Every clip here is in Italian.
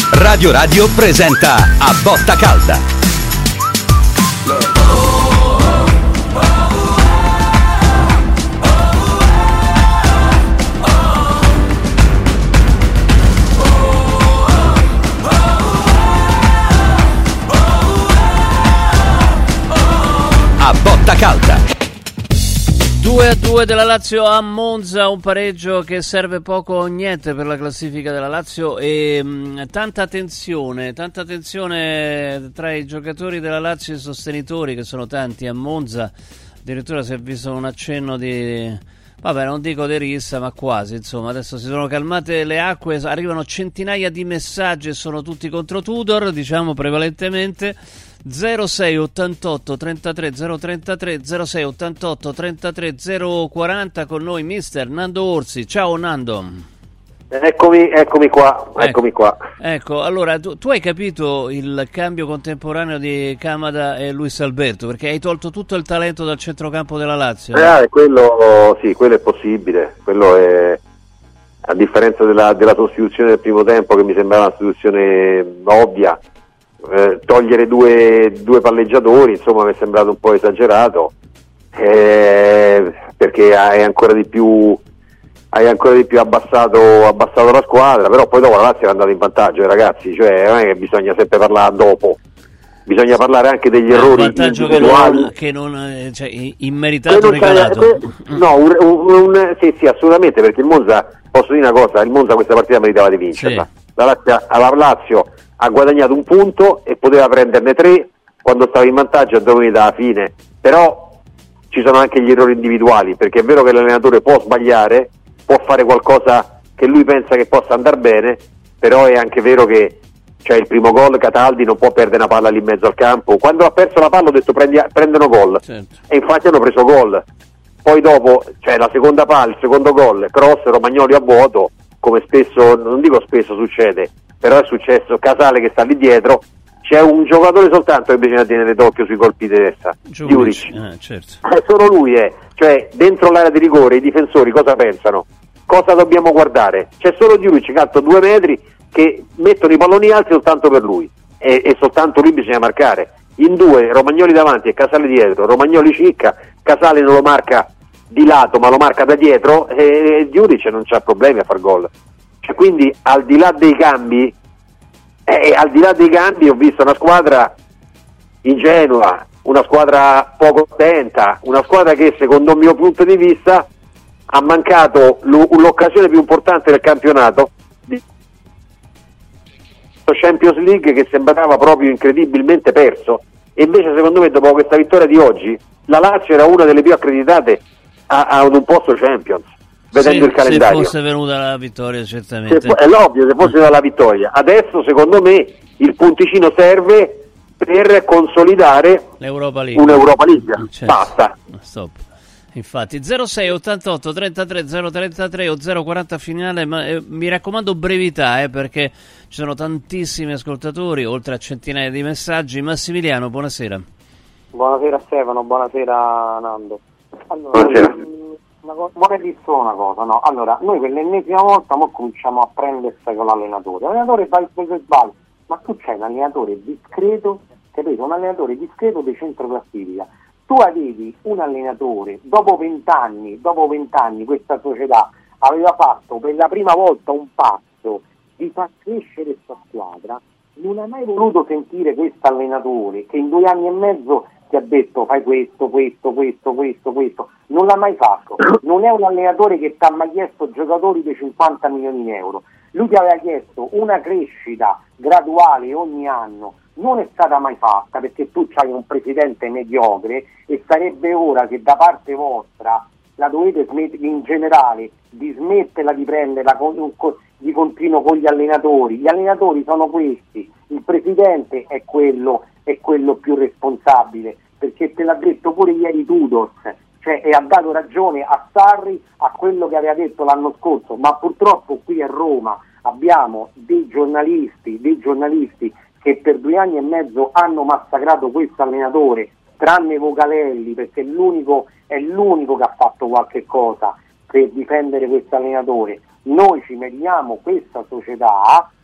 Radio Radio presenta A Botta Calda. A Botta Calda. 2-2 della Lazio a Monza, un pareggio che serve poco o niente per la classifica della Lazio e tanta tensione tra i giocatori della Lazio e i sostenitori, che sono tanti a Monza. Addirittura si è visto un accenno di, vabbè, non dico di rissa, ma quasi, insomma. Adesso si sono calmate le acque, arrivano centinaia di messaggi e sono tutti contro Tudor, diciamo prevalentemente. 06 88 33 033 06 88 33 040 con noi mister Nando Orsi. Ciao Nando. Eccomi qua. Ecco, allora tu hai capito il cambio contemporaneo di Kamada e Luis Alberto, perché hai tolto tutto il talento dal centrocampo della Lazio. Quello è possibile, quello è, a differenza della sostituzione del primo tempo, che mi sembrava una sostituzione ovvia. Togliere due palleggiatori, insomma, mi è sembrato un po' esagerato, perché hai ancora di più abbassato la squadra. Però poi dopo la Lazio è andata in vantaggio, ragazzi, cioè non è che bisogna sempre parlare dopo, bisogna parlare anche degli errori individuali che non cioè, immeritato regalato. Sì, assolutamente, perché il Monza, posso dire una cosa, il Monza questa partita meritava di vincerla. Sì. La Lazio ha guadagnato un punto e poteva prenderne 3 quando stava in vantaggio a 2 minuti dalla fine. Però ci sono anche gli errori individuali, perché è vero che l'allenatore può sbagliare, può fare qualcosa che lui pensa che possa andare bene, però è anche vero che, cioè, il primo gol, Cataldi non può perdere una palla lì in mezzo al campo. Quando ha perso la palla ho detto prendono gol, certo. E infatti hanno preso gol. Poi dopo, cioè, la seconda palla, il secondo gol, cross, Romagnoli a vuoto, come spesso, non dico spesso succede, però è successo. Casale che sta lì dietro, c'è un giocatore soltanto che bisogna tenere d'occhio sui colpi di testa, Juric. Certo. Solo lui cioè dentro l'area di rigore i difensori cosa pensano? Cosa dobbiamo guardare? C'è solo Juric che ha 2 metri, che mettono i palloni alti soltanto per lui, e soltanto lui bisogna marcare. In 2 Romagnoli davanti e Casale dietro, Romagnoli cicca, Casale non lo marca di lato ma lo marca da dietro, e Juric non c'ha problemi a far gol. Quindi al di là dei cambi ho visto una squadra ingenua, una squadra poco attenta, una squadra che secondo il mio punto di vista ha mancato l'occasione più importante del campionato, di Champions League, che sembrava proprio incredibilmente perso, e invece secondo me dopo questa vittoria di oggi la Lazio era una delle più accreditate ad un posto Champions. Vedendo il calendario, se fosse venuta la vittoria, certamente è l'ovvio, se fosse venuta la vittoria. Adesso secondo me il punticino serve per consolidare l'Europa League. Un'Europa League, certo. Basta. Stop. Infatti 06 88 33 033 o 040 finale, ma mi raccomando brevità, perché ci sono tantissimi ascoltatori, oltre a centinaia di messaggi. Massimiliano, buonasera. Buonasera Stefano, buonasera Nando. Allora, buonasera. Vorrei dire solo una cosa, no? Allora, noi per l'ennesima volta cominciamo a prendersi con l'allenatore. L'allenatore fa il suo sbaglio, ma tu c'hai un allenatore discreto, capito? Un allenatore discreto di centro classifica. Tu avevi un allenatore, dopo 20 anni questa società aveva fatto per la prima volta un passo di far crescere questa squadra, non ha mai voluto sentire questo allenatore che in 2 anni e mezzo ti ha detto fai questo, non l'ha mai fatto. Non è un allenatore che ti ha mai chiesto giocatori di 50 milioni di euro, lui ti aveva chiesto una crescita graduale ogni anno, non è stata mai fatta, perché tu c'hai un presidente mediocre e sarebbe ora che da parte vostra la dovete smettere in generale di smetterla di prenderla di continuo con gli allenatori sono questi, il presidente è quello più responsabile, perché te l'ha detto pure ieri Tudor, cioè, e ha dato ragione a Sarri a quello che aveva detto l'anno scorso, ma purtroppo qui a Roma abbiamo dei giornalisti che per 2 anni e mezzo hanno massacrato questo allenatore, tranne Vocalelli, perché è l'unico che ha fatto qualche cosa per difendere questo allenatore. Noi ci meritiamo questa società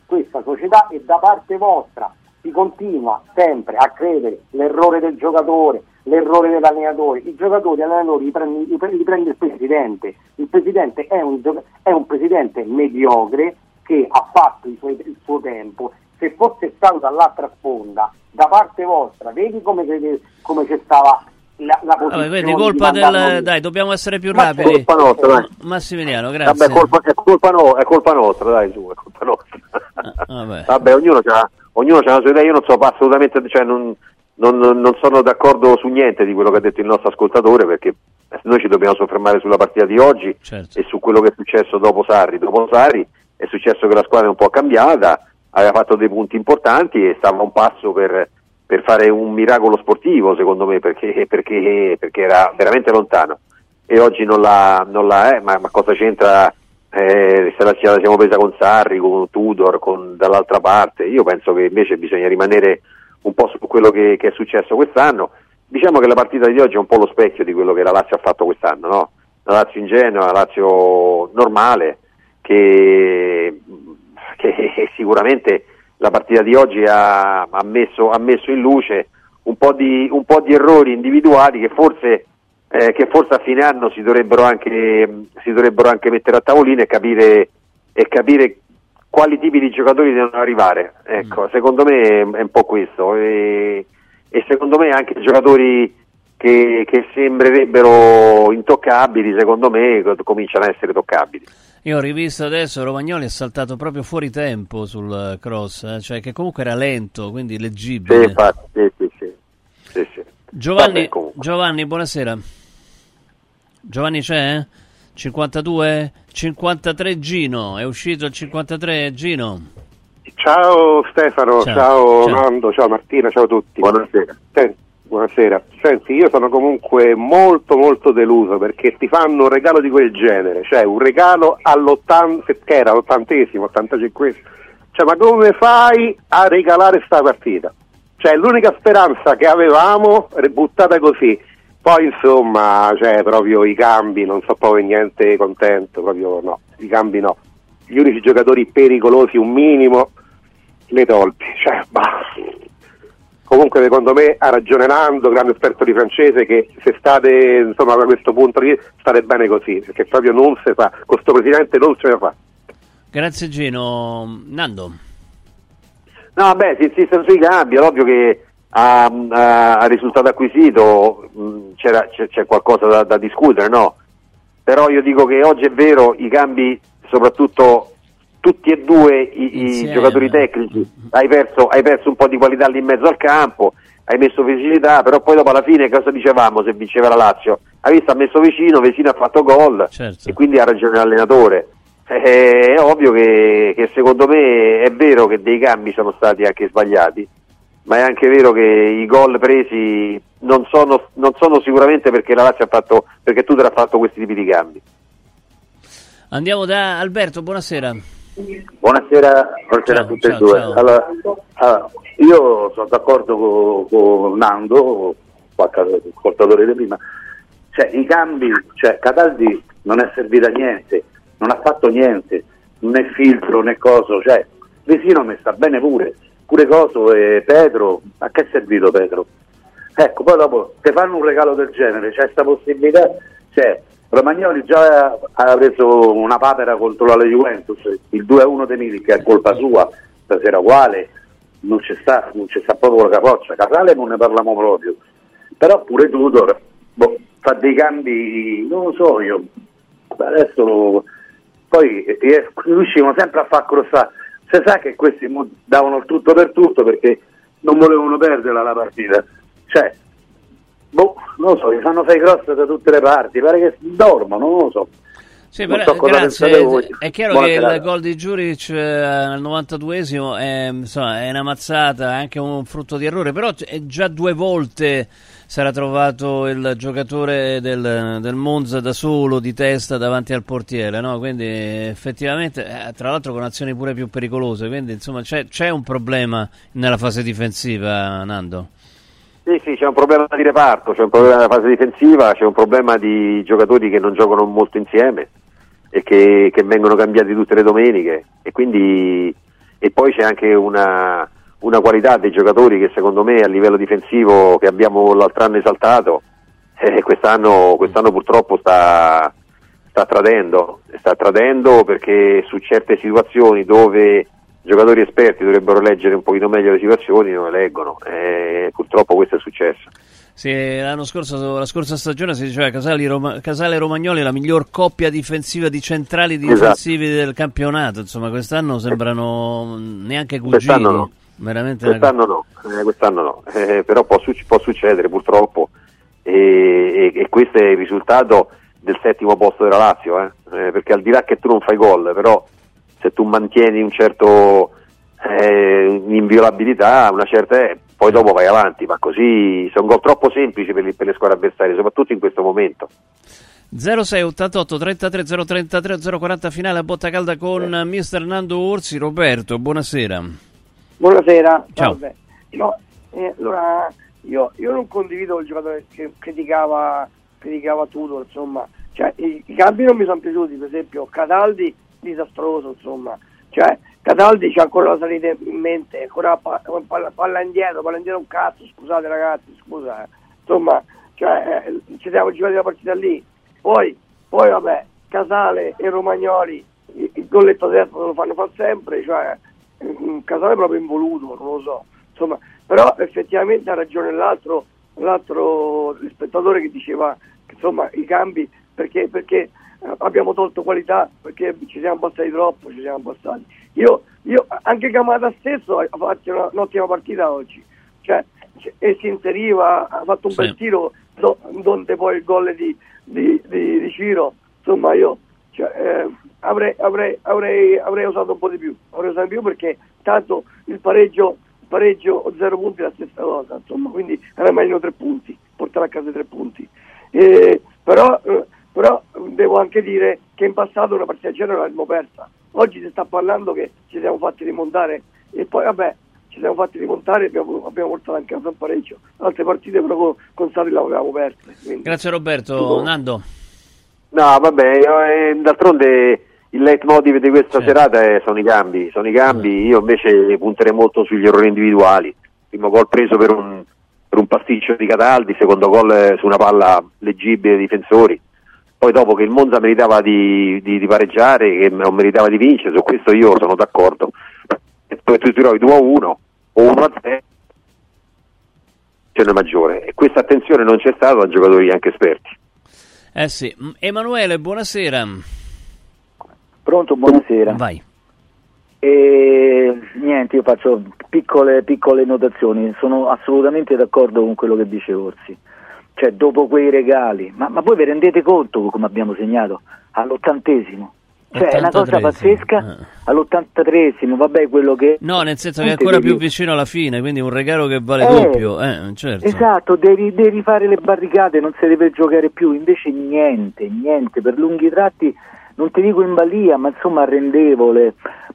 questa società, e da parte vostra si continua sempre a credere l'errore del giocatore, l'errore dell'allenatore. I giocatori, gli allenatori li prende il presidente. Il presidente è un presidente mediocre che ha fatto il suo tempo. Se fosse stato dall'altra sponda, da parte vostra, vedi come c'è stava la posizione. Quindi colpa dai, dobbiamo essere più rapidi. Colpa nostra, dai. Massimiliano, grazie. Vabbè, è colpa nostra, dai, su, è colpa nostra. Vabbè, ognuno c'ha la sua idea, io non so assolutamente, cioè non sono d'accordo su niente di quello che ha detto il nostro ascoltatore, perché noi ci dobbiamo soffermare sulla partita di oggi, certo, e su quello che è successo dopo Sarri. Dopo Sarri è successo che la squadra è un po' cambiata, aveva fatto dei punti importanti e stava a un passo per fare un miracolo sportivo, secondo me, perché era veramente lontano, e oggi non la è, ma cosa c'entra se la siamo presa con Sarri, con Tudor, dall'altra parte? Io penso che invece bisogna rimanere un po' su quello che è successo quest'anno. Diciamo che la partita di oggi è un po' lo specchio di quello che la Lazio ha fatto quest'anno, no? La Lazio ingenua, la Lazio normale, che sicuramente la partita di oggi ha messo in luce un po' di errori individuali che forse a fine anno si dovrebbero anche mettere a tavolino e capire quali tipi di giocatori devono arrivare. Ecco, secondo me è un po' questo, e secondo me anche giocatori che sembrerebbero intoccabili, secondo me cominciano a essere toccabili. Io ho rivisto adesso, Romagnoli è saltato proprio fuori tempo sul cross, cioè che comunque era lento, quindi leggibile. Sì, infatti, sì. Giovanni, buonasera. Giovanni c'è? 52? 53 Gino, è uscito il 53 Gino? Ciao Stefano, ciao Nando, ciao Martina, ciao a tutti. Buonasera. Buonasera. Senti, io sono comunque molto molto deluso, perché ti fanno un regalo di quel genere, cioè un regalo che era l'80esimo, 85esimo. Cioè, ma come fai a regalare sta partita? Cioè, l'unica speranza che avevamo è buttata così. Poi insomma, cioè, proprio i cambi, non so proprio niente contento, proprio no, i cambi no. Gli unici giocatori pericolosi un minimo le tolti, cioè comunque secondo me ha ragione Nando, grande esperto di francese, che se state insomma da questo punto lì state bene così, perché proprio non si fa, con sto presidente non se ne fa. Grazie Gino. Nando? No, beh, si insistono sui cambi, è ovvio che a risultato acquisito c'è qualcosa da discutere, no? Però io dico che oggi è vero, i cambi, soprattutto tutti e due i giocatori tecnici, hai perso un po' di qualità lì in mezzo al campo, hai messo fisicità, però poi dopo alla fine cosa dicevamo se vinceva la Lazio? Hai visto, ha messo Vesino ha fatto gol, certo, e quindi ha ragione l'allenatore. È ovvio che secondo me è vero che dei cambi sono stati anche sbagliati, ma è anche vero che i gol presi non sono sicuramente perché la Lazio perché Tudor ha fatto questi tipi di cambi. Andiamo da Alberto, buonasera. Buonasera a tutti e due. Allora, io sono d'accordo con Nando, qualche ascoltatore di prima. Cioè, i cambi, Cataldi non è servito a niente, non ha fatto niente, né filtro né coso, cioè Vesino mi sta bene pure coso, e Pedro, a che è servito Pedro? Ecco, poi dopo ti fanno un regalo del genere, c'è questa possibilità, Romagnoli già ha preso una papera contro la Juventus, il 2-1 di Milik, che è colpa sua, stasera uguale, non c'è sta proprio la capoccia. Casale non ne parliamo proprio, però pure Tudor fa dei cambi, non lo so io, adesso poi riuscivano sempre a far crossare. Si sa che questi davano il tutto per tutto perché non volevano perdere la partita, non lo so, gli fanno fare cross da tutte le parti, pare che dormono, non lo so. Sì, però, grazie. È chiaro che il gol di Juric al 92esimo è una mazzata, anche un frutto di errore, però già 2 volte si era trovato il giocatore del Monza da solo, di testa, davanti al portiere, no? Quindi effettivamente, tra l'altro con azioni pure più pericolose, quindi insomma c'è un problema nella fase difensiva, Nando. Sì, c'è un problema di reparto, c'è un problema nella fase difensiva, c'è un problema di giocatori che non giocano molto insieme e che vengono cambiati tutte le domeniche, e quindi e poi c'è anche una qualità dei giocatori che secondo me a livello difensivo, che abbiamo l'altro anno esaltato, quest'anno purtroppo sta tradendo perché su certe situazioni dove giocatori esperti dovrebbero leggere un pochino meglio le situazioni non le leggono, purtroppo questo è successo. Sì, la scorsa stagione si diceva Casale Romagnoli è la miglior coppia difensiva di centrali difensivi del campionato, insomma quest'anno sembrano neanche cugini. Quest'anno no, veramente quest'anno no. Però può succedere purtroppo, e questo è il risultato del 7° posto della Lazio, perché al di là che tu non fai gol, però se tu mantieni un certo inviolabilità, una certa poi dopo vai avanti, ma così sono gol troppo semplici per le squadre avversarie, soprattutto in questo momento. 06 88 33 033 040 finale a botta calda con mister Nando Orsi. Roberto, buonasera. Buonasera. Ciao. Allora io non condivido il giocatore che criticava Tudor, insomma, cioè i cambi non mi sono piaciuti, per esempio Cataldi disastroso, insomma, cioè Cataldi c'ha ancora la salita in mente, ancora palla indietro un cazzo, scusate ragazzi, insomma, cioè ci siamo giocati la partita lì, poi vabbè, Casale e Romagnoli il golletto destro lo fanno fare sempre, cioè Casale è proprio involuto, non lo so, insomma, però effettivamente ha ragione l'altro spettatore che diceva che, insomma, i cambi perché abbiamo tolto qualità, perché ci siamo abbassati troppo, io anche Camata stesso ha fatto un'ottima partita oggi, cioè e si inseriva, ha fatto un bel tiro donde poi il gol di Ciro, insomma io avrei usato un po' di più, perché tanto il pareggio o 0 punti è la stessa cosa, insomma, quindi era meglio 3 punti, portare a casa 3 punti, però devo anche dire che in passato una partita del genere l'abbiamo persa. Oggi si sta parlando che ci siamo fatti rimontare, e poi vabbè, ci siamo fatti rimontare e abbiamo portato anche a un pareggio. Altre partite però con Sarri l'avevamo perse. Quindi. Grazie Roberto. Nando. No, vabbè, d'altronde il leitmotiv di questa serata sono i cambi. Io invece punterei molto sugli errori individuali. Primo gol preso per un pasticcio di Cataldi, secondo gol su una palla leggibile dei difensori. Poi dopo che il Monza meritava di pareggiare, che non meritava di vincere, su questo io sono d'accordo. E poi tu ti trovi 2-1 o 1-0, c'è una maggiore, e questa attenzione non c'è stata da giocatori anche esperti. Sì. Emanuele, buonasera. Pronto, buonasera. Vai. Niente, io faccio piccole notazioni, sono assolutamente d'accordo con quello che dice Orsi. Cioè, dopo quei regali, ma voi vi rendete conto come abbiamo segnato all'80°? Cioè, è una cosa pazzesca, all'83°, vabbè, quello che... No, nel senso che è ancora più vicino alla fine, quindi un regalo che vale doppio, certo. Esatto, devi fare le barricate, non si deve giocare più, invece niente, per lunghi tratti, non ti dico in balia, ma insomma arrendevole.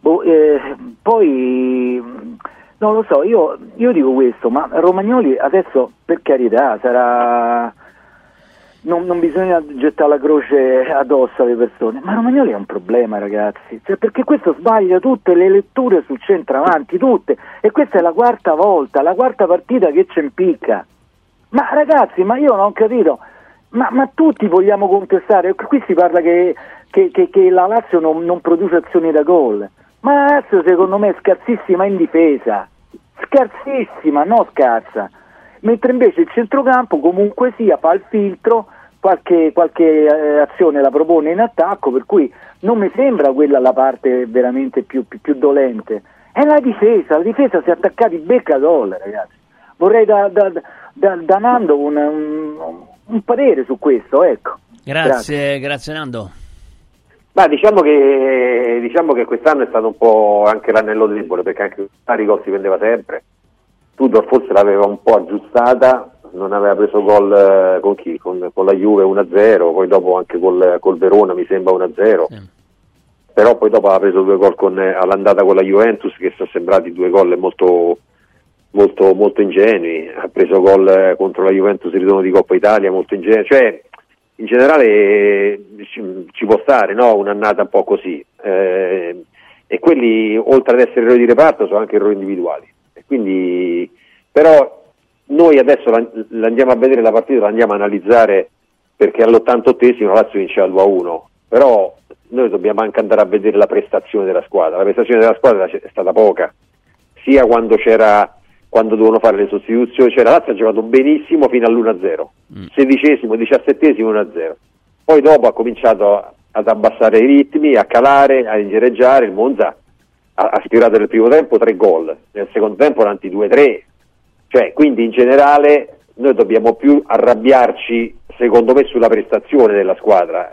Poi... non lo so, io dico questo, ma Romagnoli adesso, per carità, sarà... Non bisogna gettare la croce addosso alle persone, ma Romagnoli è un problema, ragazzi, cioè, perché questo sbaglia tutte le letture sul centravanti, tutte, e questa è la quarta partita che ci impicca. Ma ragazzi, ma io non ho capito, ma tutti vogliamo contestare, qui si parla che la Lazio non produce azioni da gol, ma la Lazio secondo me è scarsissima in difesa, scarsissima, no scarsa, mentre invece il centrocampo comunque sia fa il filtro, qualche azione la propone in attacco, per cui non mi sembra quella la parte veramente più dolente, è la difesa si è attaccati becca gol, ragazzi. Vorrei da Nando un parere su questo, ecco. Grazie Nando. Ma diciamo che quest'anno è stato un po' anche l'anello debole, perché anche Arico si prendeva sempre. Tudor forse l'aveva un po' aggiustata, non aveva preso gol con chi? Con la Juve 1-0, poi dopo anche col Verona mi sembra 1-0. Sì. Però poi dopo aveva preso 2 gol all'andata con la Juventus, che sono sembrati 2 gol molto molto molto ingenui. Ha preso gol contro la Juventus in ritorno di Coppa Italia molto ingenui, cioè in generale ci può stare, no? Un'annata un po' così. e quelli, oltre ad essere errori di reparto, sono anche errori individuali. E quindi, però noi adesso l'andiamo a vedere la partita, l'andiamo a analizzare, perché all'88esimo la Lazio vinceva 2-1, però noi dobbiamo anche andare a vedere la prestazione della squadra. La prestazione della squadra è stata poca, sia quando dovevano fare le sostituzioni, cioè la Lazio ha giocato benissimo fino all'1-0, 16esimo, 17esimo 1-0, poi dopo ha cominciato ad abbassare i ritmi, a calare, a indietreggiare. Il Monza ha sfiorato nel primo tempo 3 gol, nel secondo tempo avanti 2-3, cioè quindi in generale noi dobbiamo più arrabbiarci, secondo me, sulla prestazione della squadra,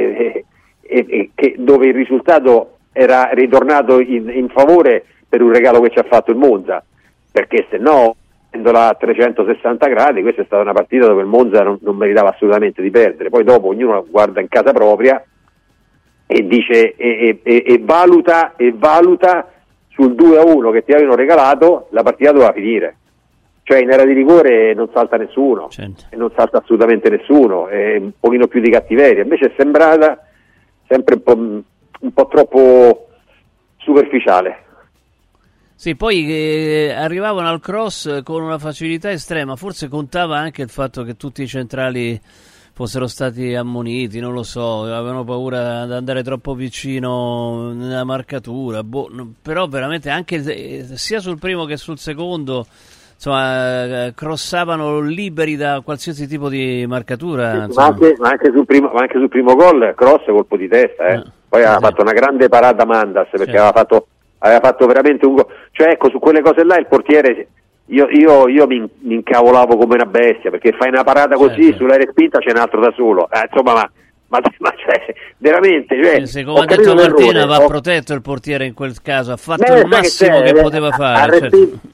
dove il risultato era ritornato in favore per un regalo che ci ha fatto il Monza, perché se no, vendola a 360 gradi, questa è stata una partita dove il Monza non meritava assolutamente di perdere. Poi dopo ognuno guarda in casa propria e dice e valuta sul 2-1 che ti avevano regalato, la partita doveva finire. Cioè in area di rigore non salta nessuno, certo. E non salta assolutamente nessuno, è un pochino più di cattiveria. Invece è sembrata sempre un po' troppo superficiale. Sì, poi arrivavano al cross con una facilità estrema, forse contava anche il fatto che tutti i centrali fossero stati ammoniti, non lo so, avevano paura di andare troppo vicino nella marcatura, però veramente anche sia sul primo che sul secondo, insomma, crossavano liberi da qualsiasi tipo di marcatura. Ma anche sul primo gol, cross colpo di testa, poi aveva fatto una grande parata Mandas, perché aveva fatto veramente un gol. Cioè ecco, su quelle cose là il portiere, io mi incavolavo come una bestia, perché fai una parata così, sulla respinta c'è un altro da solo, insomma, ma cioè, veramente, cioè, se come ha detto Martina va protetto il portiere in quel caso, ha fatto il massimo che poteva fare,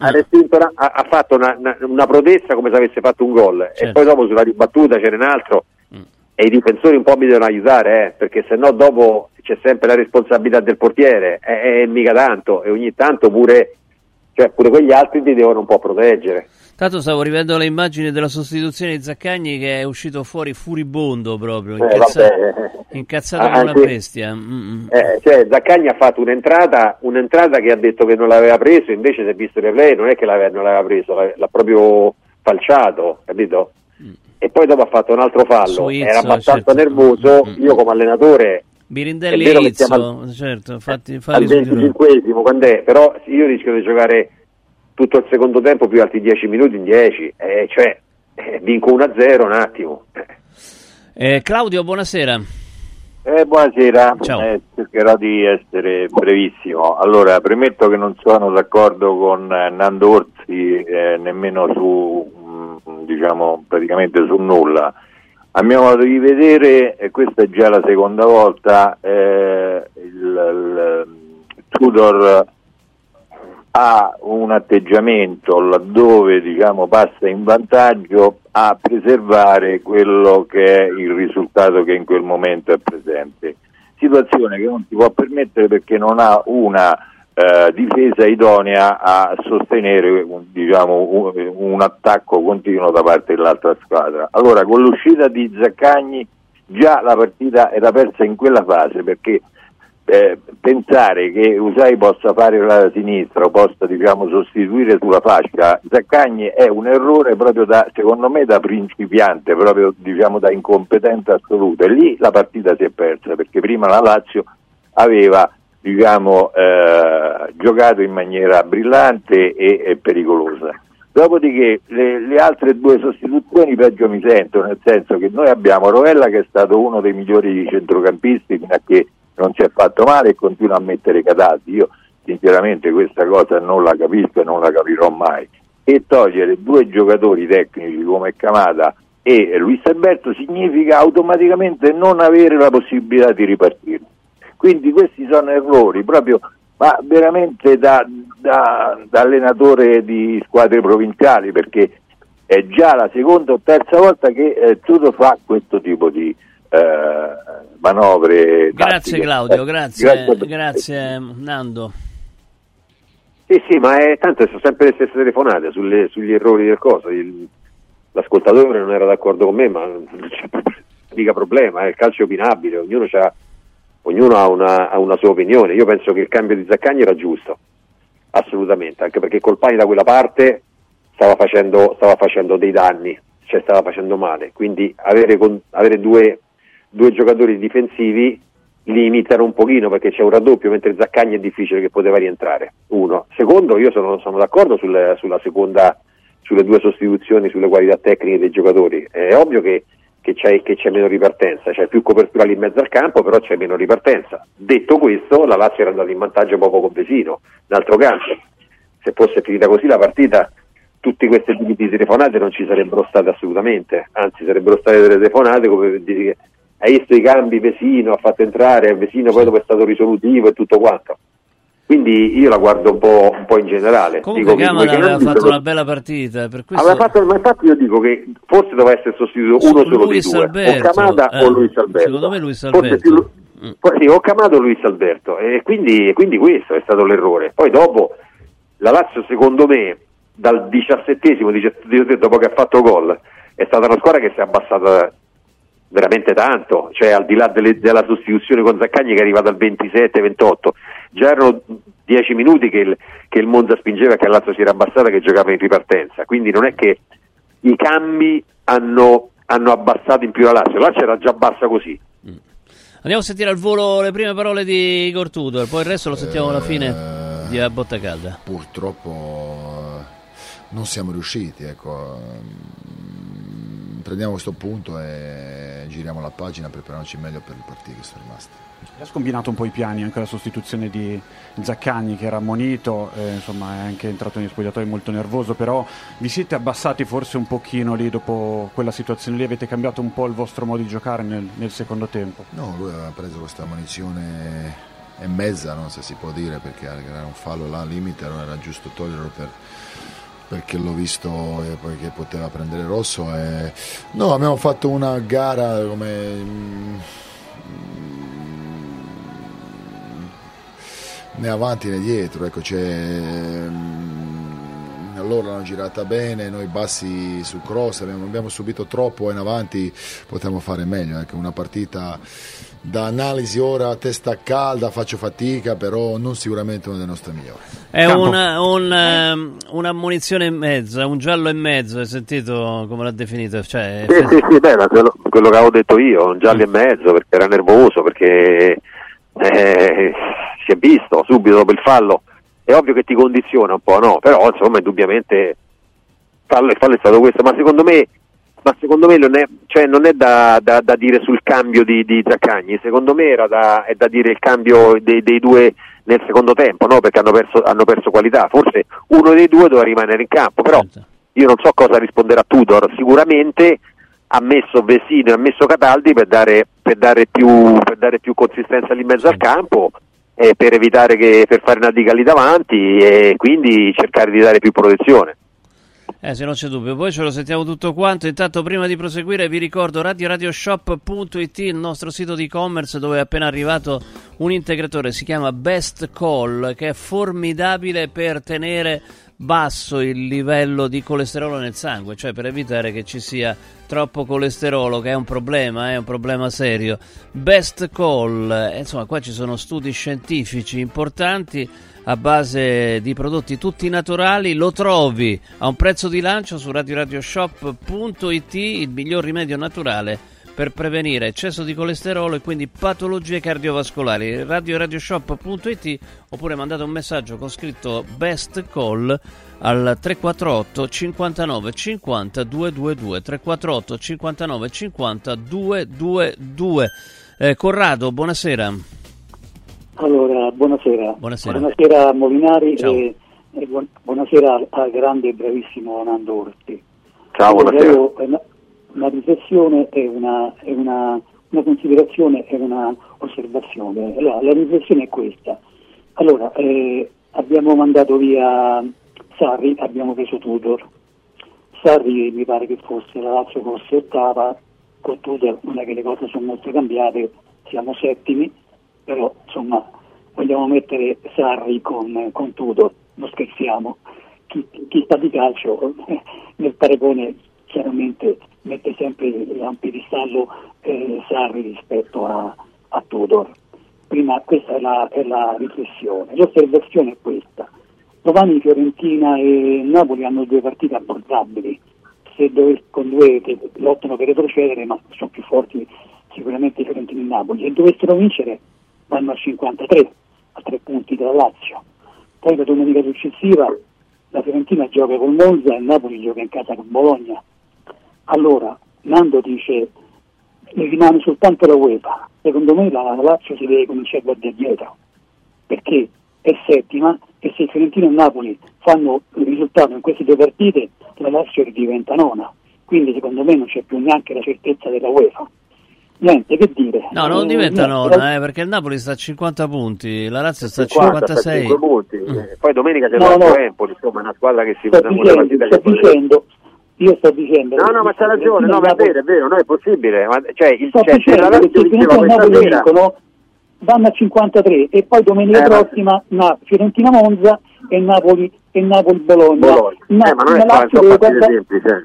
ha fatto una protesta come se avesse fatto un gol, e poi dopo sulla ribattuta c'era un altro, e i difensori un po' mi devono aiutare, perché sennò dopo c'è sempre la responsabilità del portiere, e mica tanto, e ogni tanto pure quegli altri ti devono un po' proteggere. Tanto stavo rivedendo le immagini della sostituzione di Zaccagni, che è uscito fuori furibondo proprio, incazzato come una bestia. Cioè Zaccagni ha fatto un'entrata che ha detto che non l'aveva preso, invece si è visto il replay, non è che non l'aveva preso, l'ha proprio falciato, capito? E poi dopo ha fatto un altro fallo, era abbastanza nervoso, io come allenatore Birindelli e Izzo, certo, infatti al 25esimo, quando è, però io rischio di giocare tutto il secondo tempo più altri 10 minuti in 10, vinco 1-0 un attimo. Claudio, buonasera. Buonasera, ciao. Cercherò di essere brevissimo. Allora, premetto che non sono d'accordo con Nando Orsi nemmeno su, praticamente su nulla. A mio modo di vedere, e questa è già la seconda volta, il Tudor ha un atteggiamento laddove passa in vantaggio a preservare quello che è il risultato che in quel momento è presente. Situazione che non si può permettere perché non ha una difesa idonea a sostenere un attacco continuo da parte dell'altra squadra. Allora, con l'uscita di Zaccagni già la partita era persa in quella fase, perché pensare che Usai possa fare la sinistra o possa sostituire sulla fascia Zaccagni è un errore proprio secondo me da principiante, proprio da incompetenza assoluta, e lì la partita si è persa, perché prima la Lazio aveva giocato in maniera brillante e pericolosa. Dopodiché le altre due sostituzioni peggio mi sento, nel senso che noi abbiamo Rovella, che è stato uno dei migliori centrocampisti fino a che non si è fatto male e continua a mettere Cataldi. Io sinceramente questa cosa non la capisco e non la capirò mai, e togliere due giocatori tecnici come Camada e Luis Alberto significa automaticamente non avere la possibilità di ripartire. Quindi questi sono errori proprio, ma veramente da allenatore di squadre provinciali, perché è già la seconda o terza volta che Tudor fa questo tipo di manovre. Grazie Claudio, grazie Nando. Sì, ma tanto sono sempre le stesse telefonate sugli errori del coso. L'ascoltatore non era d'accordo con me, ma non c'è mica problema, il calcio è opinabile, ognuno ognuno ha una sua opinione. Io penso che il cambio di Zaccagni era giusto, assolutamente, anche perché Colpani da quella parte stava facendo dei danni, cioè stava facendo male, quindi avere due giocatori difensivi limitano un pochino, perché c'è un raddoppio, mentre Zaccagni è difficile che poteva rientrare. Uno. Secondo, io sono d'accordo sulla seconda, sulle due sostituzioni, sulle qualità tecniche dei giocatori. È ovvio che c'è meno ripartenza, c'è più copertura lì in mezzo al campo, però c'è meno ripartenza. Detto questo, la Lazio era andata in vantaggio proprio con Vesino, d'altro canto. Se fosse finita così la partita, tutte queste telefonate non ci sarebbero state assolutamente, anzi sarebbero state delle telefonate come per dire che hai visto i cambi, Vesino ha fatto entrare, Vesino poi dopo è stato risolutivo e tutto quanto. Quindi io la guardo un po' in generale. Comunque Camara aveva fatto una bella partita, per questo... ma infatti io dico che forse doveva essere sostituito uno solo Luis dei due, Alberto, o Camada o Luis Alberto. Secondo me Luis Alberto. Sì, o Camada o Luis Alberto, e quindi questo è stato l'errore. Poi dopo la Lazio, secondo me, dal 17esimo, dopo che ha fatto gol, è stata una squadra che si è abbassata veramente tanto, cioè al di là della sostituzione con Zaccagni che è arrivata al 27-28, già erano 10 minuti che il Monza spingeva, che la Lazio si era abbassata, che giocava in ripartenza, quindi non è che i cambi hanno abbassato in più la Lazio era già bassa così. Andiamo a sentire al volo le prime parole di Igor Tudor, poi il resto lo sentiamo alla fine di A Botta Calda. Purtroppo non siamo riusciti, ecco. Prendiamo questo punto e giriamo la pagina per prepararci meglio per le partite che sono rimaste. Ha scombinato un po' i piani, anche la sostituzione di Zaccagni che era ammonito, insomma è anche entrato negli spogliatoi molto nervoso, però vi siete abbassati forse un pochino lì dopo quella situazione lì, avete cambiato un po' il vostro modo di giocare nel secondo tempo? No, lui aveva preso questa ammonizione e mezza, non so se si può dire, perché era un fallo là al limite, allora era giusto toglierlo perché l'ho visto e poi che poteva prendere rosso. No, abbiamo fatto una gara come né avanti né dietro, ecco, loro l'hanno girata bene, noi bassi sul cross, abbiamo subito troppo e in avanti potevamo fare meglio, ecco, una partita da analisi ora a testa calda, faccio fatica, però non sicuramente una delle nostre migliori. È un'ammonizione e mezza, un giallo e mezzo, hai sentito come l'ha definito? Cioè, sì, beh, quello che avevo detto io, un giallo e mezzo, perché era nervoso, perché si è visto subito dopo il fallo. È ovvio che ti condiziona un po', no? Però insomma indubbiamente il fallo è stato questo, ma secondo me non è da dire sul cambio di Zaccagni, secondo me è da dire il cambio dei due nel secondo tempo, no? Perché hanno perso qualità, forse uno dei due doveva rimanere in campo, però io non so cosa risponderà Tudor, sicuramente ha messo Vesino e ha messo Cataldi per dare più consistenza lì in mezzo al campo, per evitare per fare una diga lì davanti e quindi cercare di dare più protezione. Se non c'è dubbio, poi ce lo sentiamo tutto quanto. Intanto prima di proseguire vi ricordo radioshop.it, il nostro sito di e-commerce dove è appena arrivato un integratore, si chiama Best Call, che è formidabile per tenere basso il livello di colesterolo nel sangue, cioè per evitare che ci sia troppo colesterolo, che è un problema serio. Best Call, insomma qua ci sono studi scientifici importanti a base di prodotti tutti naturali, lo trovi a un prezzo di lancio su radioshop.it, il miglior rimedio naturale per prevenire eccesso di colesterolo e quindi patologie cardiovascolari. radioshop.it, oppure mandate un messaggio con scritto Best Call al 348 59 50 222 348 59 50 222. Corrado, buonasera. Allora, buonasera a Molinari e buonasera al grande e bravissimo Nando Orti. Ciao, buonasera. Una riflessione e una considerazione e una osservazione. Allora, la riflessione è questa. Allora, abbiamo mandato via Sarri, abbiamo preso Tudor. Sarri mi pare che la Lazio fosse ottava, con Tudor non è che le cose sono molto cambiate, siamo settimi, però insomma vogliamo mettere Sarri con Tudor, non scherziamo. Chi sta di calcio nel paragone chiaramente mette sempre a un piedistallo Sarri rispetto a Tudor. prima questa è la riflessione. L'osservazione è questa. Domani Fiorentina e Napoli hanno 2 partite abbordabili, con 2 che lottano per retrocedere, ma sono più forti sicuramente Fiorentina e Napoli, e dovessero vincere vanno a 53, a 3 punti dalla Lazio. Poi la domenica successiva la Fiorentina gioca col Monza e il Napoli gioca in casa con Bologna. Allora Nando dice ne rimane soltanto la UEFA. Secondo me la Lazio si deve cominciare a guardare dietro, perché è settima, e se Fiorentina e Napoli fanno il risultato in queste 2 partite la Lazio diventa nona, quindi secondo me non c'è più neanche la certezza della UEFA. Niente, che dire. No, non diventa nona, perché il Napoli sta a 50 punti, la Lazio sta a 56 punti. Poi domenica c'è Empoli, insomma, è una squadra che si io sto dicendo no, ma c'ha ragione, no, ma è vero, no, è possibile, ma se la Lazio vinceva questa sera vanno a 53 e poi domenica prossima Fiorentina Monza e Napoli Bologna. Ma non è facile semplice.